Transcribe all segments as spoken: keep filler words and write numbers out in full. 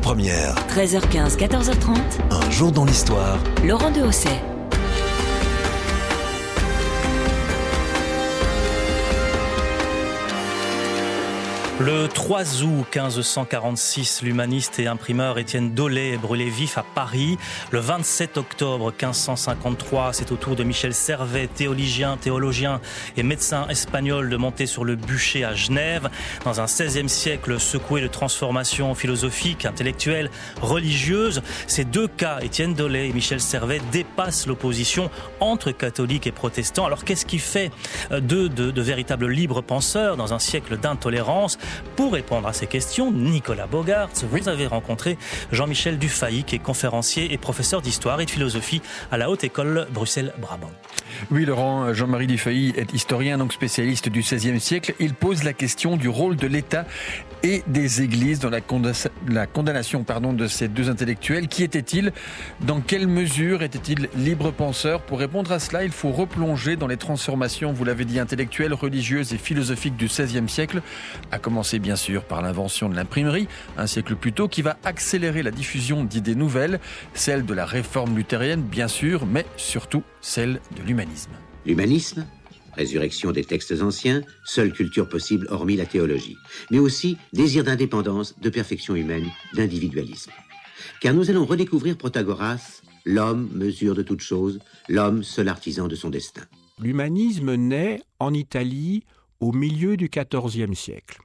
Première. treize heures quinze, quatorze heures trente. Un jour dans l'histoire. Laurent Dehosset. Le trois août quinze cent quarante-six, l'humaniste et imprimeur Étienne Dolet est brûlé vif à Paris. Le vingt-sept octobre quinze cent cinquante-trois, c'est au tour de Michel Servet, théologien, théologien et médecin espagnol, de monter sur le bûcher à Genève. Dans un seizième siècle secoué de transformations philosophiques, intellectuelles, religieuses, ces deux cas, Étienne Dolet et Michel Servet, dépassent l'opposition entre catholiques et protestants. Alors qu'est-ce qui fait d'eux de, de véritables libres penseurs dans un siècle d'intolérance? Pour répondre à ces questions, Nicolas Bogaerts, vous avez rencontré Jean-Michel Dufay, qui est conférencier et professeur d'histoire et de philosophie à la Haute École Bruxelles-Brabant. Oui, Laurent, Jean-Marie Dufay est historien, donc spécialiste du seizième siècle. Il pose la question du rôle de l'État et des églises dans la, conda- la condamnation pardon, de ces deux intellectuels. Qui étaient-ils? Dans quelle mesure étaient-ils libres penseurs? Pour répondre à cela, il faut replonger dans les transformations, vous l'avez dit, intellectuelles, religieuses et philosophiques du seizième siècle, à commencer bien sûr par l'invention de l'imprimerie, un siècle plus tôt, qui va accélérer la diffusion d'idées nouvelles, celle de la réforme luthérienne bien sûr, mais surtout celle de l'humanisme. L'humanisme, résurrection des textes anciens, seule culture possible hormis la théologie, mais aussi désir d'indépendance, de perfection humaine, d'individualisme. Car nous allons redécouvrir Protagoras, l'homme mesure de toutes choses, l'homme seul artisan de son destin. L'humanisme naît en Italie au milieu du quatorzième siècle.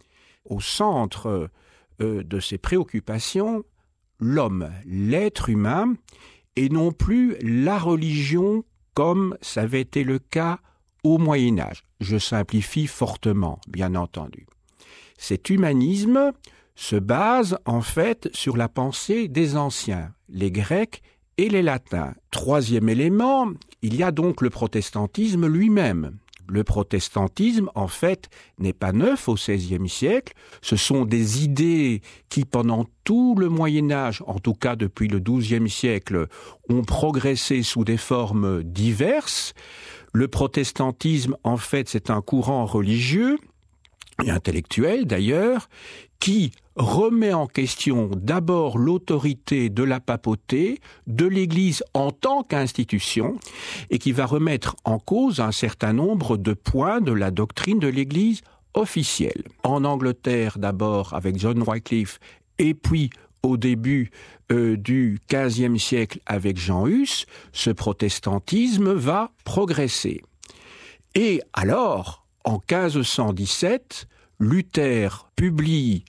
Au centre euh, de ses préoccupations, l'homme, l'être humain, et non plus la religion comme ça avait été le cas au Moyen-Âge. Je simplifie fortement, bien entendu. Cet humanisme se base en fait sur la pensée des anciens, les Grecs et les Latins. Troisième élément, il y a donc le protestantisme lui-même. Le protestantisme, en fait, n'est pas neuf au seizième siècle. Ce sont des idées qui, pendant tout le Moyen-Âge, en tout cas depuis le douzième siècle, ont progressé sous des formes diverses. Le protestantisme, en fait, c'est un courant religieux, et intellectuel d'ailleurs, qui remet en question d'abord l'autorité de la papauté, de l'Église en tant qu'institution, et qui va remettre en cause un certain nombre de points de la doctrine de l'Église officielle. En Angleterre d'abord avec John Wycliffe, et puis au début euh, du quinzième siècle avec Jean Hus, ce protestantisme va progresser. Et alors, en quinze cent dix-sept, Luther publie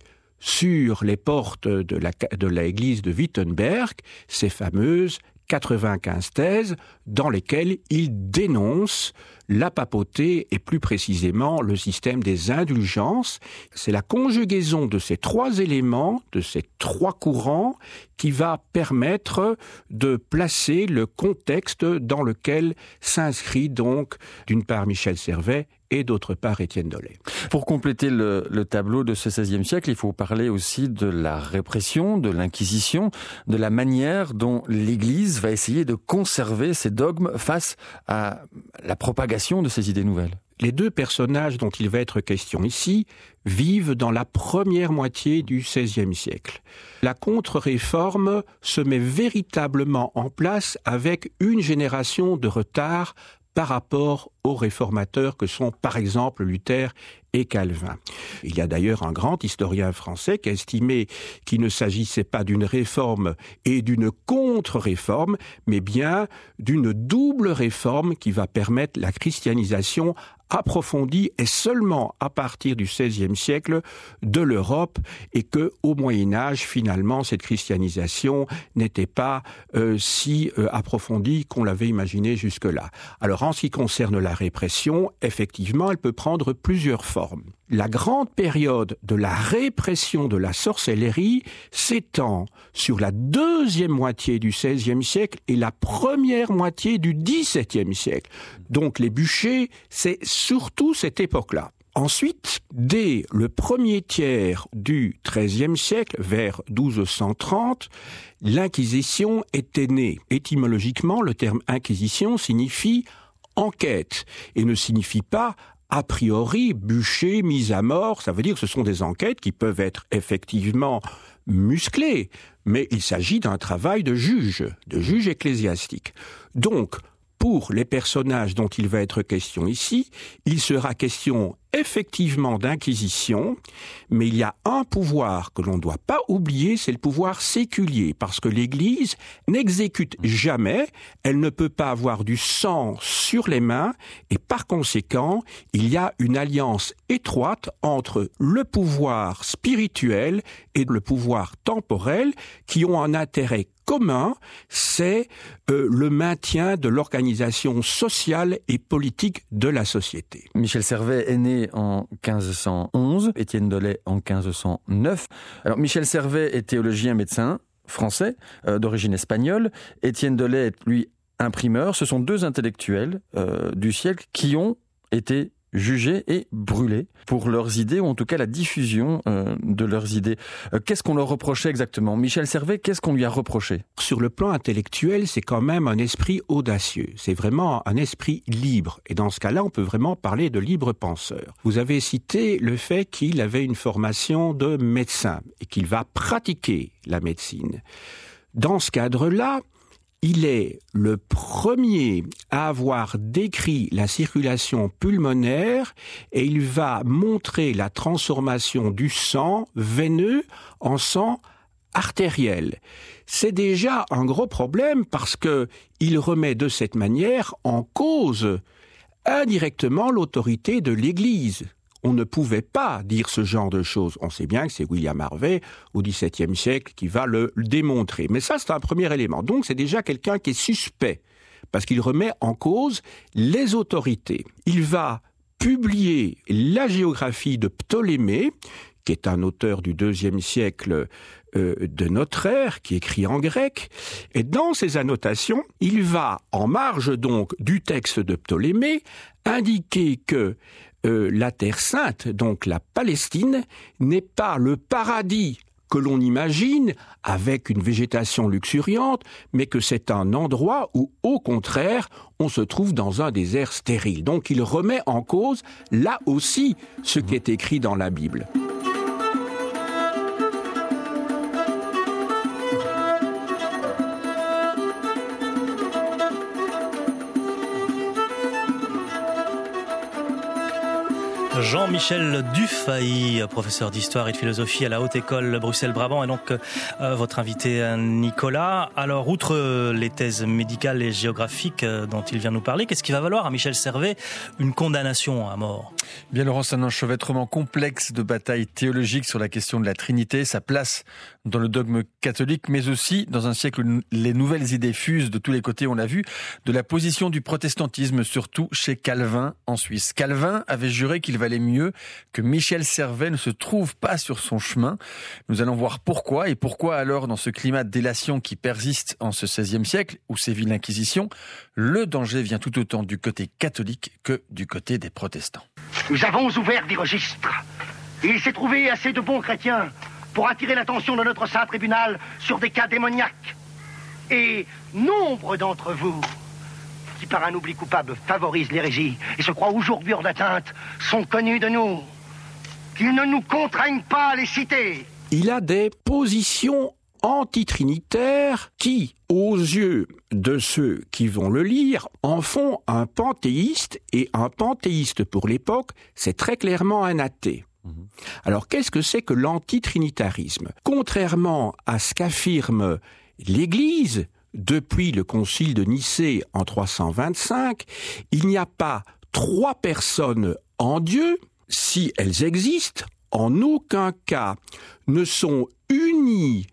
sur les portes de la, de l'église de Wittenberg ces fameuses quatre-vingt-quinze thèses dans lesquelles il dénonce la papauté et plus précisément le système des indulgences. C'est la conjugaison de ces trois éléments, de ces trois courants, qui va permettre de placer le contexte dans lequel s'inscrit donc d'une part Michel Servet et d'autre part Étienne Dolet. Pour compléter le, le tableau de ce seizième siècle, il faut parler aussi de la répression, de l'Inquisition, de la manière dont l'Église va essayer de conserver ses dogmes face à la propagation de ces idées nouvelles. Les deux personnages dont il va être question ici vivent dans la première moitié du seizième siècle. La contre-réforme se met véritablement en place avec une génération de retard par rapport aux réformateurs que sont par exemple Luther et Calvin. Il y a d'ailleurs un grand historien français qui a estimé qu'il ne s'agissait pas d'une réforme et d'une contre-réforme, mais bien d'une double réforme qui va permettre la christianisation approfondie et seulement à partir du seizième siècle de l'Europe, et que au Moyen-Âge, finalement, cette christianisation n'était pas euh, si euh, approfondie qu'on l'avait imaginé jusque-là. Alors, en ce qui concerne la répression, effectivement, elle peut prendre plusieurs formes. La grande période de la répression de la sorcellerie s'étend sur la deuxième moitié du seizième siècle et la première moitié du dix-septième siècle. Donc les bûchers, c'est surtout cette époque-là. Ensuite, dès le premier tiers du treizième siècle, vers douze cent trente, l'Inquisition était née. Étymologiquement, le terme Inquisition signifie enquête et ne signifie pas a priori bûchées, mises à mort. Ça veut dire que ce sont des enquêtes qui peuvent être effectivement musclées, mais il s'agit d'un travail de juge, de juge ecclésiastique. Donc, pour les personnages dont il va être question ici, il sera question effectivement d'inquisition, mais il y a un pouvoir que l'on ne doit pas oublier, c'est le pouvoir séculier, parce que l'Église n'exécute jamais, elle ne peut pas avoir du sang sur les mains, et par conséquent, il y a une alliance étroite entre le pouvoir spirituel et le pouvoir temporel qui ont un intérêt commun, c'est euh, le maintien de l'organisation sociale et politique de la société. Michel Servet est né en quinze cent onze, Étienne Dolet en quinze cent neuf. Alors Michel Servet est théologien médecin français, euh, d'origine espagnole. Étienne Dolet est, lui, imprimeur. Ce sont deux intellectuels euh, du siècle qui ont été jugés et brûlés pour leurs idées, ou en tout cas la diffusion euh, de leurs idées. Euh, qu'est-ce qu'on leur reprochait exactement ? Michel Servet, qu'est-ce qu'on lui a reproché ? Sur le plan intellectuel, c'est quand même un esprit audacieux. C'est vraiment un esprit libre. Et dans ce cas-là, on peut vraiment parler de libre penseur. Vous avez cité le fait qu'il avait une formation de médecin et qu'il va pratiquer la médecine. Dans ce cadre-là, il est le premier à avoir décrit la circulation pulmonaire et il va montrer la transformation du sang veineux en sang artériel. C'est déjà un gros problème parce que il remet de cette manière en cause indirectement l'autorité de l'Église. On ne pouvait pas dire ce genre de choses. On sait bien que c'est William Harvey, au dix-septième siècle, qui va le démontrer. Mais ça, c'est un premier élément. Donc, c'est déjà quelqu'un qui est suspect, parce qu'il remet en cause les autorités. Il va publier la géographie de Ptolémée, qui est un auteur du deuxième siècle euh, de notre ère, qui écrit en grec. Et dans ses annotations, il va, en marge donc du texte de Ptolémée, indiquer que Euh, la Terre Sainte, donc la Palestine, n'est pas le paradis que l'on imagine avec une végétation luxuriante, mais que c'est un endroit où, au contraire, on se trouve dans un désert stérile. Donc il remet en cause, là aussi, ce qui est écrit dans la Bible. Jean-Michel Dufay, professeur d'histoire et de philosophie à la Haute École Bruxelles-Brabant, et donc euh, votre invité Nicolas. Alors, outre les thèses médicales et géographiques dont il vient nous parler, qu'est-ce qui va valoir à Michel Servet une condamnation à mort ? Bien, Laurent, c'est un enchevêtrement complexe de batailles théologiques sur la question de la Trinité, sa place dans le dogme catholique, mais aussi dans un siècle où les nouvelles idées fusent de tous les côtés, on l'a vu, de la position du protestantisme, surtout chez Calvin en Suisse. Calvin avait juré qu'il valait mieux que Michel Servet ne se trouve pas sur son chemin. Nous allons voir pourquoi, et pourquoi alors, dans ce climat de délation qui persiste en ce seizième siècle, où sévit l'Inquisition, le danger vient tout autant du côté catholique que du côté des protestants. Nous avons ouvert des registres. Il s'est trouvé assez de bons chrétiens pour attirer l'attention de notre saint tribunal sur des cas démoniaques. Et nombre d'entre vous, qui par un oubli coupable favorisent l'hérésie et se croient aujourd'hui hors d'atteinte, sont connus de nous. Qu'ils ne nous contraignent pas à les citer. Il a des positions antitrinitaires qui, aux yeux de ceux qui vont le lire, en font un panthéiste, et un panthéiste pour l'époque, c'est très clairement un athée. Alors, qu'est-ce que c'est que l'antitrinitarisme ? Contrairement à ce qu'affirme l'Église, depuis le concile de Nicée en trois cent vingt-cinq, il n'y a pas trois personnes en Dieu. Si elles existent, en aucun cas ne sont unies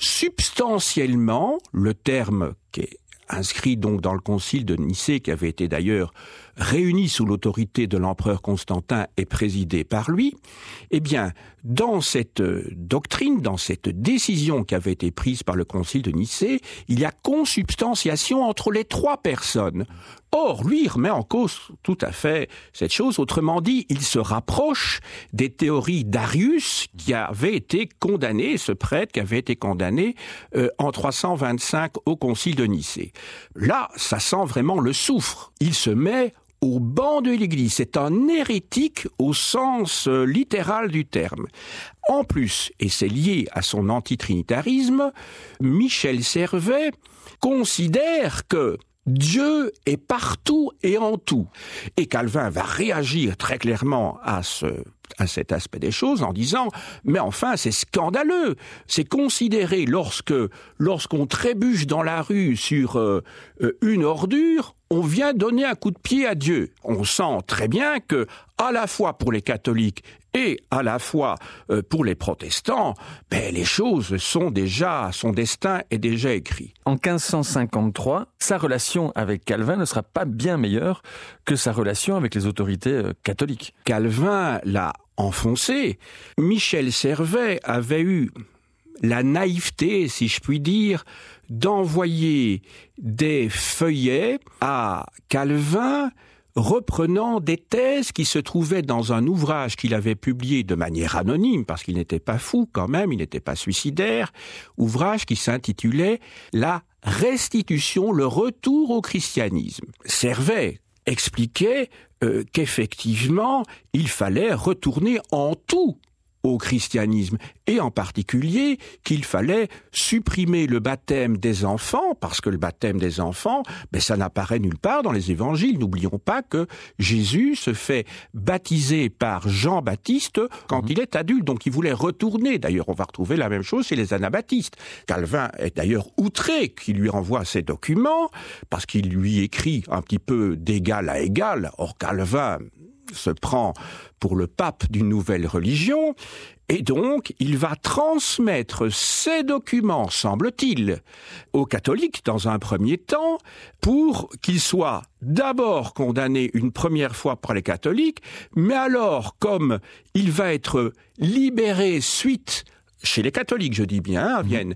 substantiellement, le terme qui est inscrit donc dans le concile de Nicée, qui avait été d'ailleurs réuni sous l'autorité de l'empereur Constantin et présidé par lui, eh bien, dans cette doctrine, dans cette décision qui avait été prise par le concile de Nicée, il y a consubstantiation entre les trois personnes. Or, lui, il remet en cause tout à fait cette chose. Autrement dit, il se rapproche des théories d'Arius qui avait été condamné, ce prêtre qui avait été condamné euh, en trois cent vingt-cinq au concile de Nicée. Là, ça sent vraiment le soufre. Il se met au banc de l'Église. C'est un hérétique au sens euh, littéral du terme. En plus, et c'est lié à son antitrinitarisme, Michel Servet considère que Dieu est partout et en tout. Et Calvin va réagir très clairement à ce, à cet aspect des choses en disant « Mais enfin, c'est scandaleux. C'est considéré lorsque, lorsqu'on trébuche dans la rue sur euh, une ordure, on vient donner un coup de pied à Dieu. » On sent très bien que, à la fois pour les catholiques et à la fois euh, pour les protestants, ben, les choses sont déjà, son destin est déjà écrit. En quinze cent cinquante-trois, sa relation avec Calvin ne sera pas bien meilleure que sa relation avec les autorités euh, catholiques. Calvin l'a enfoncé. Michel Servet avait eu la naïveté, si je puis dire, d'envoyer des feuillets à Calvin reprenant des thèses qui se trouvaient dans un ouvrage qu'il avait publié de manière anonyme, parce qu'il n'était pas fou quand même, il n'était pas suicidaire, ouvrage qui s'intitulait « La restitution, le retour au christianisme ». Servet expliquait euh, qu'effectivement, il fallait retourner en tout au christianisme, et en particulier qu'il fallait supprimer le baptême des enfants, parce que le baptême des enfants, ben, ça n'apparaît nulle part dans les évangiles. N'oublions pas que Jésus se fait baptiser par Jean-Baptiste quand mmh. il est adulte, donc il voulait retourner. D'ailleurs, on va retrouver la même chose chez les anabaptistes. Calvin est d'ailleurs outré qu'il lui renvoie ces documents, parce qu'il lui écrit un petit peu d'égal à égal. Or, Calvin se prend pour le pape d'une nouvelle religion, et donc il va transmettre ces documents, semble-t-il, aux catholiques dans un premier temps, pour qu'ils soient d'abord condamnés une première fois par les catholiques, mais alors, comme il va être libéré suite, chez les catholiques je dis bien, à Vienne,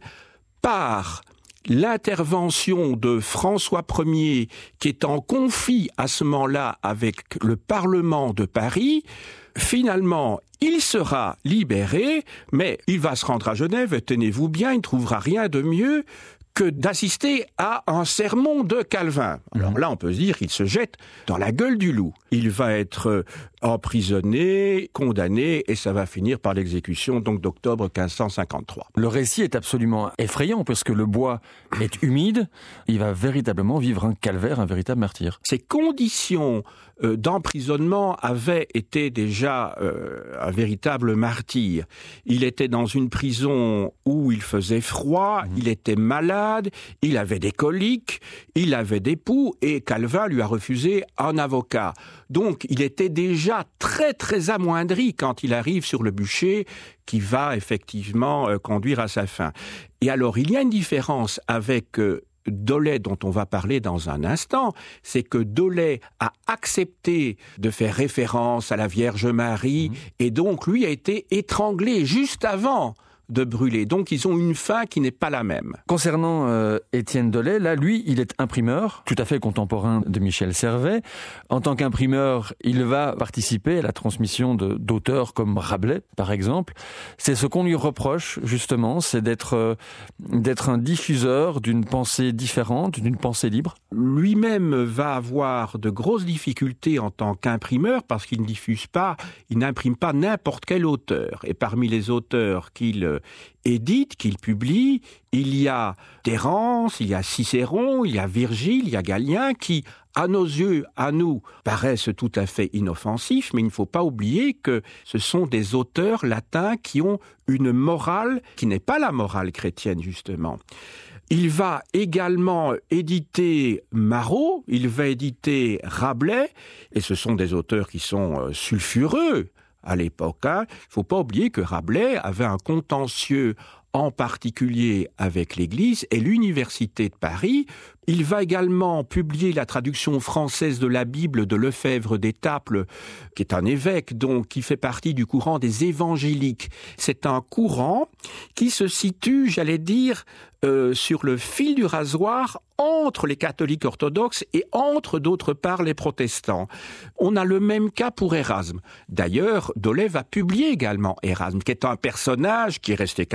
par l'intervention de François Ier, qui est en conflit à ce moment-là avec le Parlement de Paris, finalement, il sera libéré, mais il va se rendre à Genève, tenez-vous bien, il ne trouvera rien de mieux que d'assister à un sermon de Calvin. Alors là, on peut se dire qu'il se jette dans la gueule du loup. Il va être emprisonné, condamné, et ça va finir par l'exécution donc d'octobre quinze cent cinquante-trois. Le récit est absolument effrayant, parce que le bois est humide, il va véritablement vivre un calvaire, un véritable martyr. Ses conditions euh, d'emprisonnement avaient été déjà euh, un véritable martyr. Il était dans une prison où il faisait froid, mmh. il était malade, il avait des coliques, il avait des poux, et Calvin lui a refusé un avocat. Donc, il était déjà très, très amoindri quand il arrive sur le bûcher qui va effectivement euh, conduire à sa fin. Et alors, il y a une différence avec euh, Doley, dont on va parler dans un instant, c'est que Doley a accepté de faire référence à la Vierge Marie, mmh. et donc, lui a été étranglé juste avant de brûler. Donc, ils ont une fin qui n'est pas la même. Concernant euh, Étienne Doley, là, lui, il est imprimeur, tout à fait contemporain de Michel Servet. En tant qu'imprimeur, il va participer à la transmission de, d'auteurs comme Rabelais, par exemple. C'est ce qu'on lui reproche, justement, c'est d'être, euh, d'être un diffuseur d'une pensée différente, d'une pensée libre. Lui-même va avoir de grosses difficultés en tant qu'imprimeur, parce qu'il ne diffuse pas, il n'imprime pas n'importe quel auteur. Et parmi les auteurs qu'il édite, qu'il publie, il y a Terence, il y a Cicéron, il y a Virgile, il y a Galien, qui, à nos yeux, à nous, paraissent tout à fait inoffensifs, mais il ne faut pas oublier que ce sont des auteurs latins qui ont une morale qui n'est pas la morale chrétienne, justement. Il va également éditer Marot, il va éditer Rabelais, et ce sont des auteurs qui sont sulfureux à l'époque. Hein. Il ne faut pas oublier que Rabelais avait un contentieux en particulier avec l'Église et l'Université de Paris. Il va également publier la traduction française de la Bible de Lefebvre d'Étaples, qui est un évêque, donc, qui fait partie du courant des évangéliques. C'est un courant qui se situe, j'allais dire, euh, sur le fil du rasoir entre les catholiques orthodoxes et entre, d'autre part, les protestants. On a le même cas pour Érasme. D'ailleurs, Doley va publier également Érasme, qui est un personnage qui est resté catholique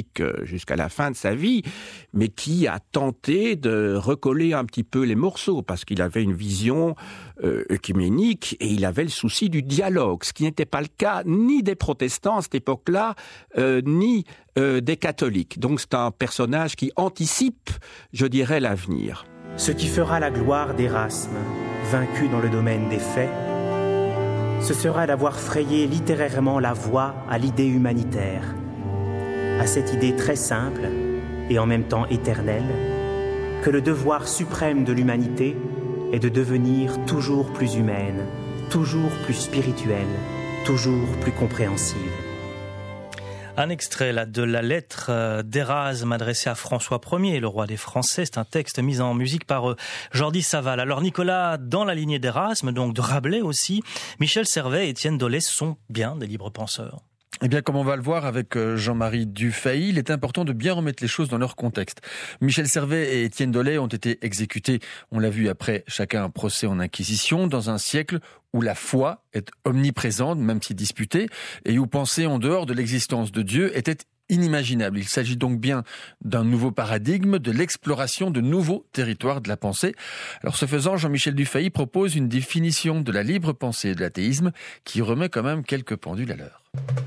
catholique jusqu'à la fin de sa vie, mais qui a tenté de recoller un petit peu les morceaux, parce qu'il avait une vision euh, œcuménique et il avait le souci du dialogue, ce qui n'était pas le cas ni des protestants à cette époque-là, euh, ni euh, des catholiques. Donc c'est un personnage qui anticipe, je dirais, l'avenir. Ce qui fera la gloire d'Érasme, vaincu dans le domaine des faits, ce sera d'avoir frayé littérairement la voie à l'idée humanitaire, à cette idée très simple et en même temps éternelle, que le devoir suprême de l'humanité est de devenir toujours plus humaine, toujours plus spirituelle, toujours plus compréhensive. Un extrait là, de la lettre d'Érasme adressée à François Ier, le roi des Français. C'est un texte mis en musique par Jordi Savall. Alors Nicolas, dans la lignée d'Érasme, donc de Rabelais aussi, Michel Servet et Étienne Dolet sont bien des libres penseurs. Eh bien, comme on va le voir avec Jean-Marie Dufay, il est important de bien remettre les choses dans leur contexte. Michel Servet et Étienne Dolet ont été exécutés, on l'a vu après chacun un procès en inquisition, dans un siècle où la foi est omniprésente, même si disputée, et où penser en dehors de l'existence de Dieu était inimaginable. Il s'agit donc bien d'un nouveau paradigme, de l'exploration de nouveaux territoires de la pensée. Alors ce faisant, Jean-Michel Dufay propose une définition de la libre pensée et de l'athéisme qui remet quand même quelques pendules à l'heure.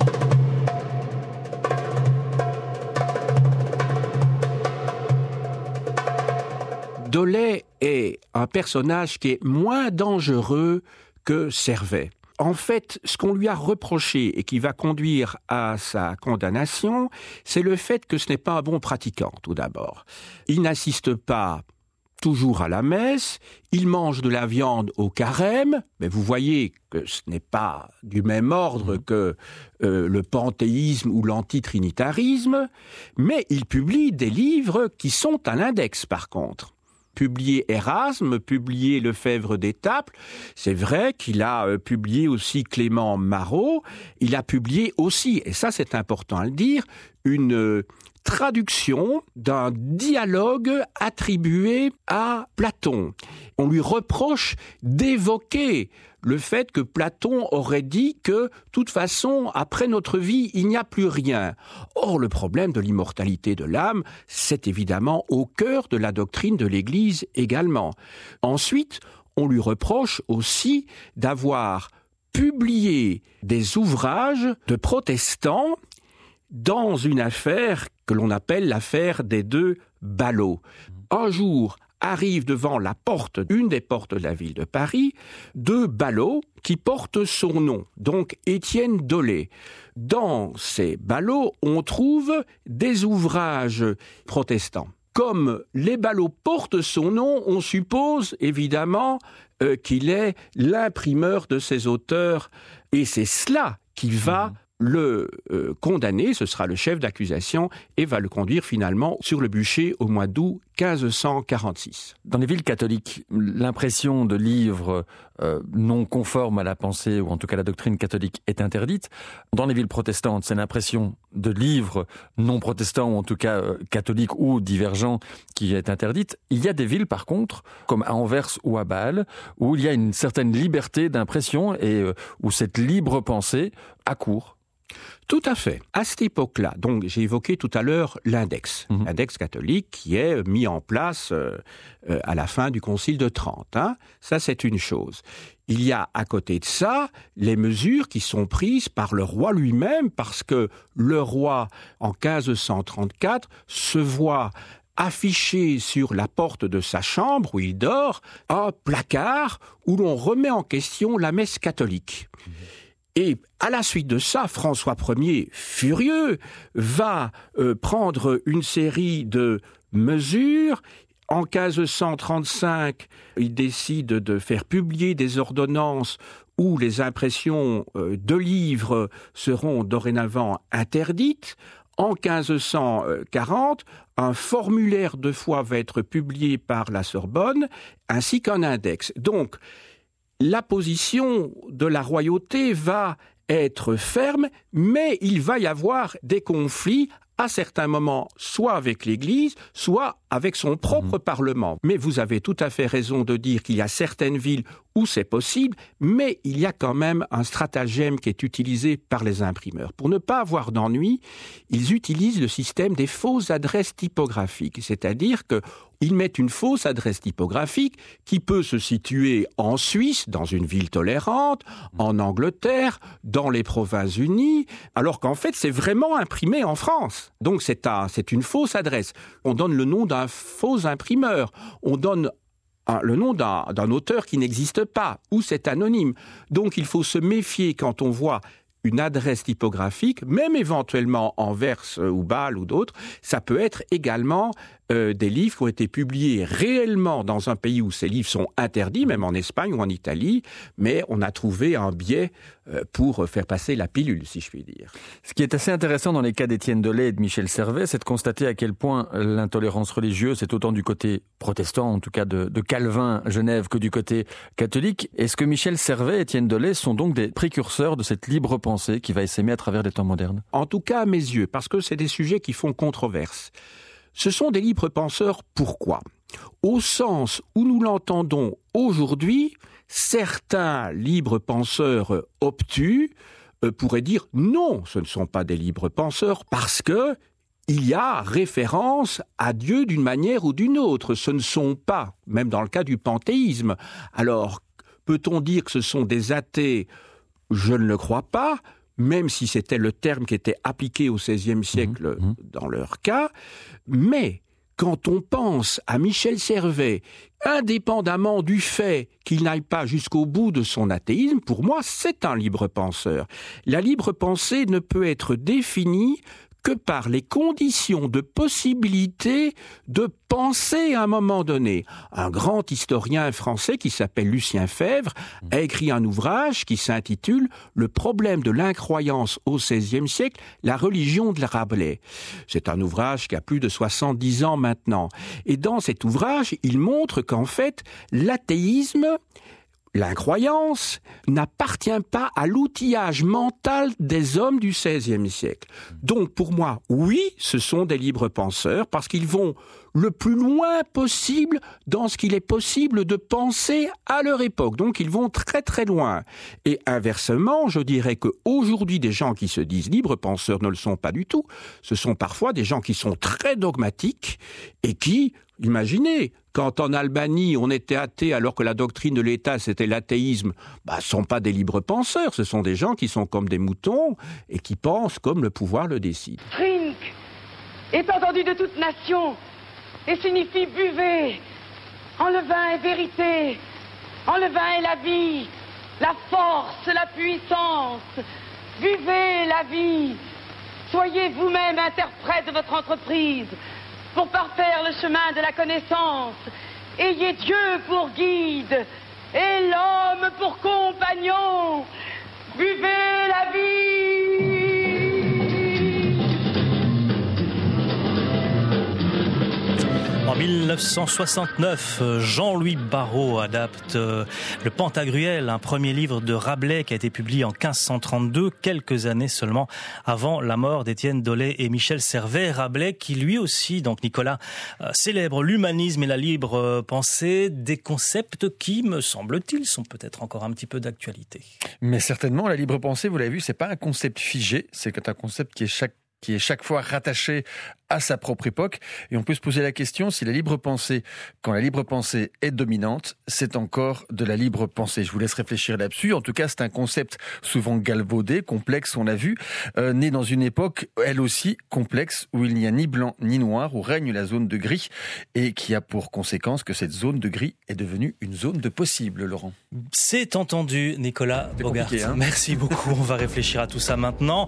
Dolet est un personnage qui est moins dangereux que Servet. En fait, ce qu'on lui a reproché et qui va conduire à sa condamnation, c'est le fait que ce n'est pas un bon pratiquant, tout d'abord. Il n'assiste pas toujours à la messe, il mange de la viande au carême, mais vous voyez que ce n'est pas du même ordre que euh, le panthéisme ou l'antitrinitarisme, mais il publie des livres qui sont à l'index, par contre. Publié Érasme, publié Lefebvre d'Étaples, c'est vrai qu'il a euh, publié aussi Clément Marot, il a publié aussi, et ça c'est important à le dire, une euh, traduction d'un dialogue attribué à Platon. On lui reproche d'évoquer le fait que Platon aurait dit que, de toute façon, après notre vie, il n'y a plus rien. Or, le problème de l'immortalité de l'âme, c'est évidemment au cœur de la doctrine de l'Église également. Ensuite, on lui reproche aussi d'avoir publié des ouvrages de protestants dans une affaire que l'on appelle l'affaire des deux ballots. Un jour, arrivent devant la porte, une des portes de la ville de Paris, deux ballots qui portent son nom, donc Étienne Dolet. Dans ces ballots, on trouve des ouvrages protestants. Comme les ballots portent son nom, on suppose évidemment euh, qu'il est l'imprimeur de ces auteurs, et c'est cela qui va mmh. le euh, condamner, ce sera le chef d'accusation, et va le conduire finalement sur le bûcher au mois d'août quinze cent quarante-six. Dans les villes catholiques, l'impression de livres euh, non conformes à la pensée, ou en tout cas la doctrine catholique, est interdite. Dans les villes protestantes, c'est l'impression de livres non protestants, ou en tout cas euh, catholiques ou divergents, qui est interdite. Il y a des villes, par contre, comme à Anvers ou à Bâle, où il y a une certaine liberté d'impression et euh, où cette libre pensée a cours. Tout à fait. À cette époque-là, donc j'ai évoqué tout à l'heure l'index, mmh. l'index catholique qui est mis en place euh, euh, à la fin du Concile de Trente. Hein. Ça, c'est une chose. Il y a à côté de ça les mesures qui sont prises par le roi lui-même, parce que le roi, en quinze cent trente-quatre, se voit affiché sur la porte de sa chambre où il dort un placard où l'on remet en question la messe catholique. Mmh. Et à la suite de ça, François Ier, furieux, va euh, prendre une série de mesures. En quinze cent trente-cinq, il décide de faire publier des ordonnances où les impressions euh, de livres seront dorénavant interdites. En quinze cent quarante, un formulaire de foi va être publié par la Sorbonne, ainsi qu'un index. Donc, la position de la royauté va être ferme, mais il va y avoir des conflits à certains moments, soit avec l'Église, soit avec son propre mmh. Parlement. Mais vous avez tout à fait raison de dire qu'il y a certaines villes où c'est possible, mais il y a quand même un stratagème qui est utilisé par les imprimeurs. Pour ne pas avoir d'ennui, ils utilisent le système des fausses adresses typographiques, c'est-à-dire que ils mettent une fausse adresse typographique qui peut se situer en Suisse, dans une ville tolérante, en Angleterre, dans les Provinces-Unies, alors qu'en fait, c'est vraiment imprimé en France. Donc, c'est, un, c'est une fausse adresse. On donne le nom d'un faux imprimeur. On donne un, le nom d'un, d'un auteur qui n'existe pas, ou c'est anonyme. Donc, il faut se méfier quand on voit une adresse typographique, même éventuellement en Verse ou Bâle ou d'autres, ça peut être également euh, des livres qui ont été publiés réellement dans un pays où ces livres sont interdits, même en Espagne ou en Italie, mais on a trouvé un biais euh, pour faire passer la pilule, si je puis dire. Ce qui est assez intéressant dans les cas d'Étienne Dolet et de Michel Servet, c'est de constater à quel point l'intolérance religieuse est autant du côté protestant, en tout cas de, de Calvin, Genève, que du côté catholique. Est-ce que Michel Servet et Étienne Dolet sont donc des précurseurs de cette libre pensée qui va essaimer à travers des temps modernes? En tout cas, à mes yeux, parce que c'est des sujets qui font controverse. Ce sont des libres penseurs, pourquoi ? Au sens où nous l'entendons aujourd'hui, certains libres penseurs obtus euh, pourraient dire non, ce ne sont pas des libres penseurs parce que il y a référence à Dieu d'une manière ou d'une autre. Ce ne sont pas, même dans le cas du panthéisme. Alors, peut-on dire que ce sont des athées ? Je ne le crois pas, même si c'était le terme qui était appliqué au seizième siècle mmh, mmh. dans leur cas. Mais quand on pense à Michel Servet, indépendamment du fait qu'il n'aille pas jusqu'au bout de son athéisme, pour moi, c'est un libre penseur. La libre pensée ne peut être définie que par les conditions de possibilité de penser à un moment donné. Un grand historien français qui s'appelle Lucien Febvre a écrit un ouvrage qui s'intitule « Le problème de l'incroyance au seizième siècle, la religion de Rabelais ». C'est un ouvrage qui a plus de soixante-dix ans maintenant. Et dans cet ouvrage, il montre qu'en fait, l'athéisme, l'incroyance n'appartient pas à l'outillage mental des hommes du seizième siècle. Donc pour moi, oui, ce sont des libres penseurs parce qu'ils vont le plus loin possible dans ce qu'il est possible de penser à leur époque. Donc ils vont très très loin. Et inversement, je dirais qu'aujourd'hui, des gens qui se disent libres penseurs ne le sont pas du tout. Ce sont parfois des gens qui sont très dogmatiques et qui, imaginez, quand en Albanie on était athée alors que la doctrine de l'État c'était l'athéisme, bah, ce ne sont pas des libres penseurs, ce sont des gens qui sont comme des moutons et qui pensent comme le pouvoir le décide. Drink est entendu de toute nation et signifie buvez. En le vin est vérité, en le vin est la vie, la force, la puissance. Buvez la vie. Soyez vous-même interprète de votre entreprise pour parfaire le chemin de la connaissance. Ayez Dieu pour guide et l'homme pour compagnon. Buvez la vie. En mille neuf cent soixante-neuf, Jean-Louis Barrault adapte Le Pantagruel, un premier livre de Rabelais qui a été publié en quinze cent trente-deux, quelques années seulement avant la mort d'Étienne Dolet et Michel Servet. Rabelais qui lui aussi, donc Nicolas, célèbre l'humanisme et la libre pensée, des concepts qui, me semble-t-il, sont peut-être encore un petit peu d'actualité. Mais certainement, la libre pensée, vous l'avez vu, c'est pas un concept figé, c'est un concept qui est chaque qui est chaque fois rattaché à sa propre époque. Et on peut se poser la question si la libre pensée, quand la libre pensée est dominante, c'est encore de la libre pensée. Je vous laisse réfléchir là-dessus. En tout cas, c'est un concept souvent galvaudé, complexe, on l'a vu, euh, né dans une époque, elle aussi, complexe, où il n'y a ni blanc ni noir, où règne la zone de gris, et qui a pour conséquence que cette zone de gris est devenue une zone de possible, Laurent. C'est entendu, Nicolas Bogart. Hein. Merci beaucoup. On va réfléchir à tout ça maintenant.